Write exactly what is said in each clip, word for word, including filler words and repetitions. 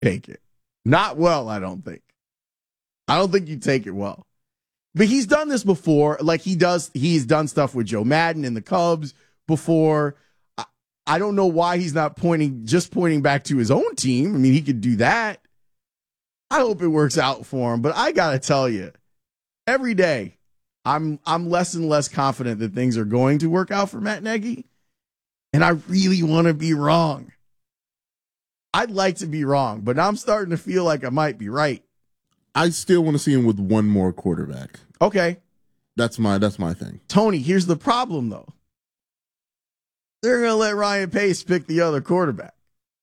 take it. Not well, I don't think. I don't think you take it well. But he's done this before. Like he does, he's done stuff with Joe Madden and the Cubs before. I, I don't know why he's not pointing, just pointing back to his own team. I mean, he could do that. I hope it works out for him. But I got to tell you, every day, I'm I'm less and less confident that things are going to work out for Matt Nagy. And I really want to be wrong. I'd like to be wrong, but now I'm starting to feel like I might be right. I still want to see him with one more quarterback. Okay. That's my that's my thing. Tony, here's the problem, though. They're going to let Ryan Pace pick the other quarterback.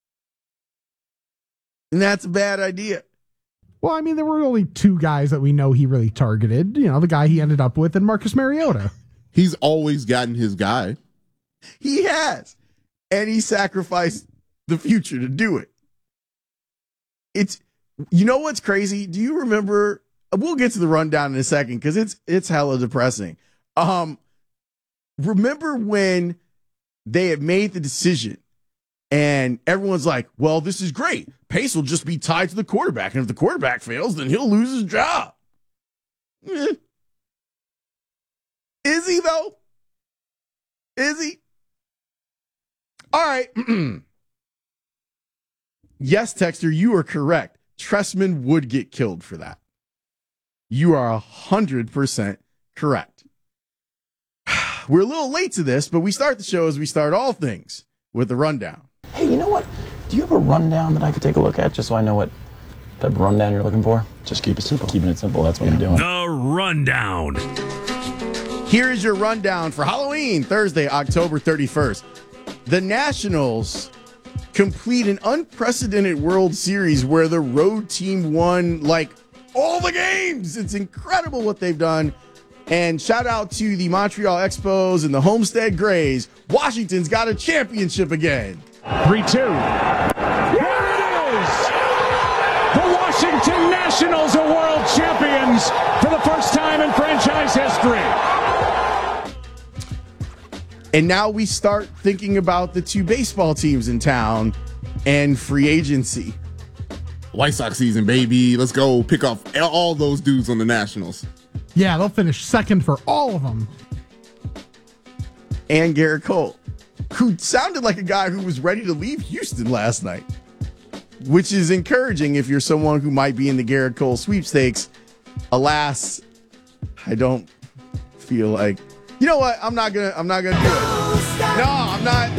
And that's a bad idea. Well, I mean, there were only two guys that we know he really targeted. You know, the guy he ended up with and Marcus Mariota. He's always gotten his guy. He has. And he sacrificed the future to do it. It's, you know what's crazy? Do you remember? We'll get to the rundown in a second because it's it's hella depressing. Um, remember when they had made the decision and everyone's like, well, this is great. Pace will just be tied to the quarterback. And if the quarterback fails, then he'll lose his job. Eh. Is he, though? Is he? All right. Yes, Texter, you are correct. Trestman would get killed for that. You are one hundred percent correct. We're a little late to this, but we start the show as we start all things with the rundown. Hey, you know what? Do you have a rundown that I could take a look at just so I know what type of rundown you're looking for? Just keep it simple. Keeping it simple, that's what yeah. I'm doing. The Rundown. Here is your rundown for Halloween, Thursday, October thirty-first. The Nationals complete an unprecedented World Series where the road team won, like, all the games. It's incredible what they've done. And shout out to the Montreal Expos and the Homestead Grays. Washington's got a championship again. three two. Here it is! The Washington Nationals are world champions for the first time in franchise history. And now we start thinking about the two baseball teams in town and free agency. White Sox season, baby. Let's go pick off all those dudes on the Nationals. Yeah, they'll finish second for all of them. And Garrett Cole, who sounded like a guy who was ready to leave Houston last night, which is encouraging if you're someone who might be in the Garrett Cole sweepstakes. Alas, I don't feel like, you know what? I'm not gonna. I'm not gonna do it. No, I'm not.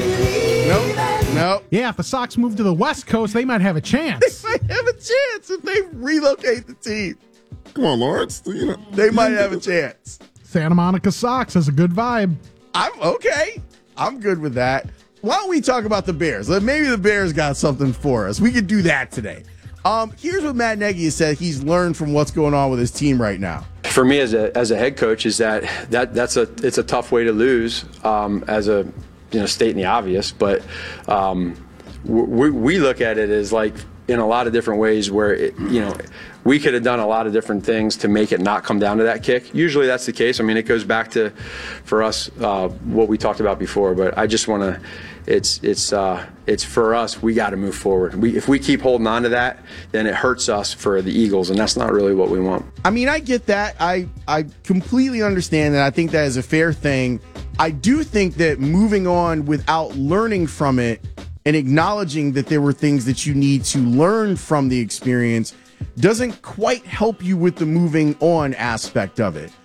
Nope. Nope. Yeah, if the Sox move to the West Coast, they might have a chance. They might have a chance if they relocate the team. Come on, Lawrence. You know, they might have a chance. Santa Monica Sox has a good vibe. I'm okay. I'm good with that. Why don't we talk about the Bears? Maybe the Bears got something for us. We could do that today. Um, here's what Matt Nagy has said he's learned from what's going on with his team right now. For me as a as a head coach is that, that that's a it's a tough way to lose um, as a you know stating the obvious, but um, we we look at it as like in a lot of different ways where it, you know we could have done a lot of different things to make it not come down to that kick. Usually that's the case. I mean, it goes back to for us uh, what we talked about before, but I just want to. It's it's uh, it's for us. We got to move forward. We if we keep holding on to that, then it hurts us for the Eagles, and that's not really what we want. I mean, I get that. I I completely understand that. I think that is a fair thing. I do think that moving on without learning from it and acknowledging that there were things that you need to learn from the experience doesn't quite help you with the moving on aspect of it.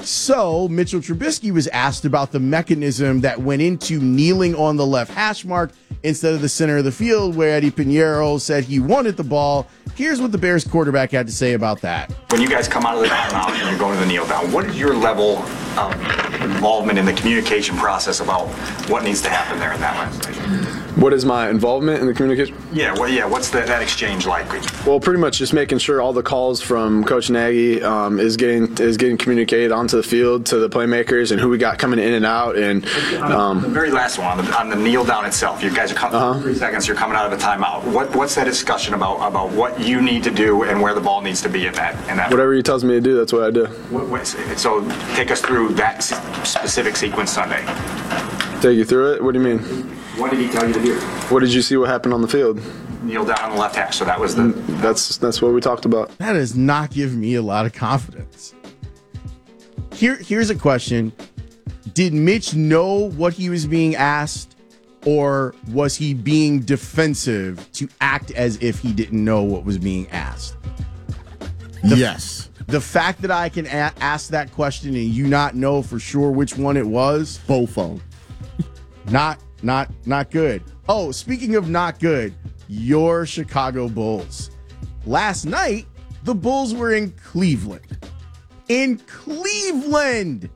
So Mitchell Trubisky was asked about the mechanism that went into kneeling on the left hash mark instead of the center of the field where Eddie Pinheiro said he wanted the ball. Here's what the Bears quarterback had to say about that. When you guys come out of the timeout and you're going to the kneel down, what is your level of involvement in the communication process about what needs to happen there in that last station? What is my involvement in the communication? Yeah, well, yeah. What's the, that exchange like? Well, pretty much just making sure all the calls from Coach Nagy um, is getting is getting communicated onto the field to the playmakers and who we got coming in and out. And um, the very last one on the, on the kneel down itself, you guys are coming uh-huh. three seconds. You're coming out of a timeout. What what's that discussion about about what you need to do and where the ball needs to be in that in that? Whatever he tells me to do, that's what I do. What, what, so take us through that specific sequence Sunday. Take you through it? What do you mean? What did he tell you to do? What did you see what happened on the field? kneel down on the left hash. So that was the. That's that's what we talked about. That does not give me a lot of confidence. Here, here's a question. Did Mitch know what he was being asked, or was he being defensive to act as if he didn't know what was being asked? The, yes. The fact that I can a- ask that question and you not know for sure which one it was, Both of them. not, not, not good. Oh, speaking of not good, your Chicago Bulls. Last night, the Bulls were in Cleveland. In Cleveland!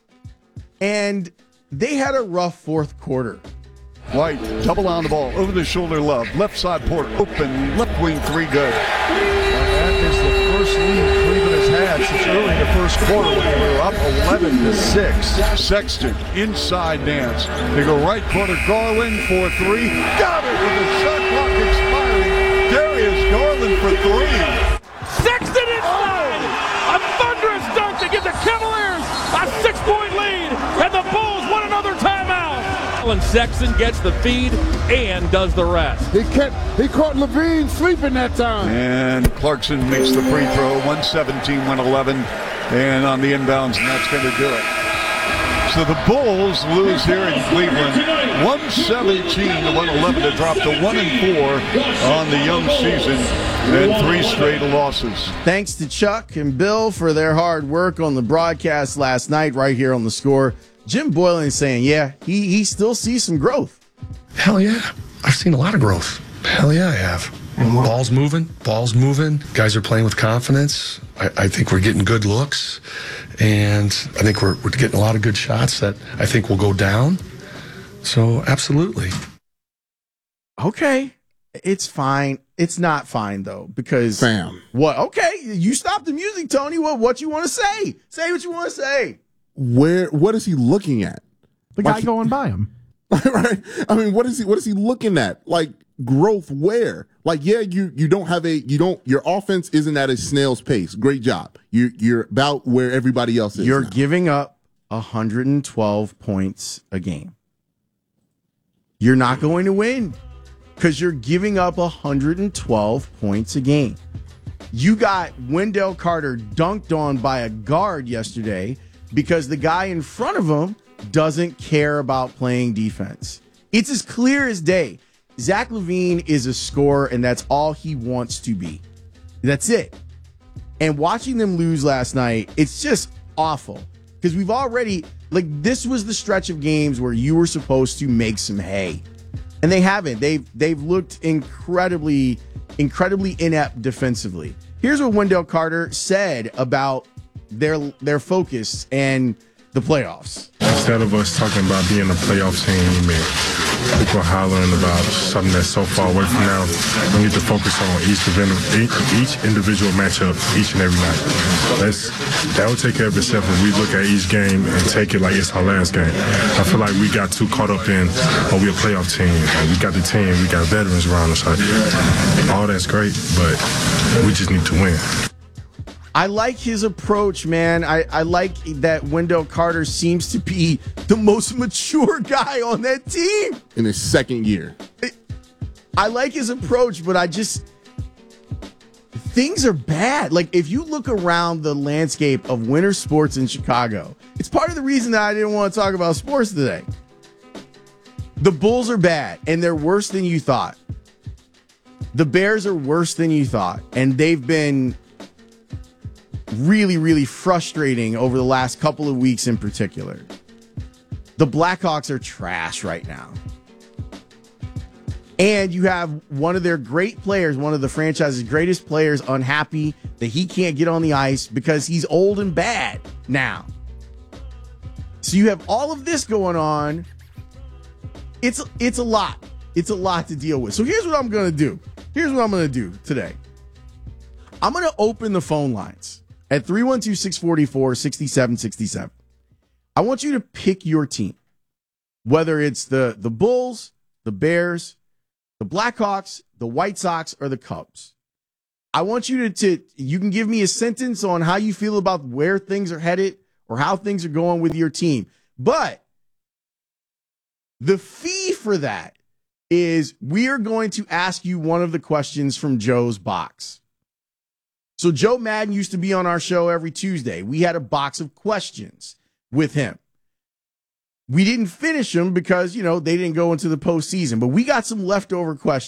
And they had a rough fourth quarter. White, double on the ball, over the shoulder, Love, left side port, open, left wing three, good. That is the first lead Cleveland has had since early in the first quarter when they were up eleven to six. Sexton, inside dance. They go right corner, Garland for three. Got it with the shot clock expiring. Darius Garland for three. Sexton inside! A thunderous dunk to give the Cavaliers a six-point lead, and the Bulls won another timeout. And Sexton gets the feed and does the rest. He kept, he caught Levine sleeping that time. And Clarkson makes the free throw, one seventeen, one eleven. And on the inbounds, and that's going to do it. So the Bulls lose here in Cleveland, one seventeen to one eleven to drop to one and four on the young season, and three straight losses. Thanks to Chuck and Bill for their hard work on the broadcast last night right here on The Score. Jim Boylan is saying, yeah, he, he still sees some growth. Hell yeah. I've seen a lot of growth. Hell yeah, I have. Ball's moving. Ball's moving. Guys are playing with confidence. I, I think we're getting good looks. And I think we're, we're getting a lot of good shots that I think will go down. So, absolutely. Okay. It's fine. It's not fine, though, because... Fam. What? Okay. You stop the music, Tony. What, what you want to say? Say what you want to say. Where? What is he looking at? The Like guy he- going by him. Right? I mean, what is he? What is he looking at? Like growth where? Like, yeah, you you don't have a you don't your offense isn't at a snail's pace. Great job. You you're about where everybody else is. You're now. giving up one hundred twelve points a game. You're not going to win because you're giving up one hundred twelve points a game. You got Wendell Carter dunked on by a guard yesterday because the guy in front of him doesn't care about playing defense. It's as clear as day. Zach LaVine is a scorer, and that's all he wants to be. That's it. And watching them lose last night, it's just awful. Because we've already, like, this was the stretch of games where you were supposed to make some hay. And they haven't. They've they've looked incredibly, incredibly inept defensively. Here's what Wendell Carter said about their their focus and the playoffs. Instead of us talking about being a playoff team and people hollering about something that's so far away from now, we need to focus on each each individual matchup each and every night. Let's that will take care of itself if we look at each game and take it like it's our last game. I feel like we got too caught up in, oh, we're a playoff team. We got the team. We got veterans around us. Like, all that's great, but we just need to win. I like his approach, man. I, I like that Wendell Carter seems to be the most mature guy on that team. In his second year. I like his approach, but I just... Things are bad. Like, if you look around the landscape of winter sports in Chicago, it's part of the reason that I didn't want to talk about sports today. The Bulls are bad, and they're worse than you thought. The Bears are worse than you thought, and they've been... really, really frustrating over the last couple of weeks in particular. The Blackhawks are trash right now. And you have one of their great players, one of the franchise's greatest players, unhappy that he can't get on the ice because he's old and bad now. So you have all of this going on. It's, it's a lot. It's a lot to deal with. So here's what I'm going to do. Here's what I'm going to do today. I'm going to open the phone lines at three one two, six four four, six seven six seven. I want you to pick your team, whether it's the, the Bulls, the Bears, the Blackhawks, the White Sox, or the Cubs. I want you to, to, you can give me a sentence on how you feel about where things are headed or how things are going with your team. But the fee for that is we are going to ask you one of the questions from Joe's box. So Joe Madden used to be on our show every Tuesday. We had a box of questions with him. We didn't finish them because, you know, they didn't go into the postseason, but we got some leftover questions.